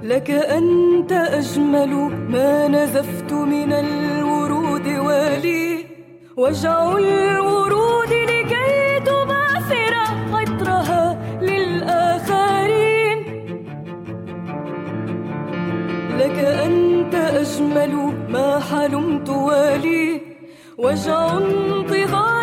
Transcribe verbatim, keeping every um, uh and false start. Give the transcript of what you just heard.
لك أنت أجمل ما نزفت من الورود ولي وجع الورود لكي تبعثر عطرها للآخرين. لك أنت أجمل ما حلمت ولي وجع انتظار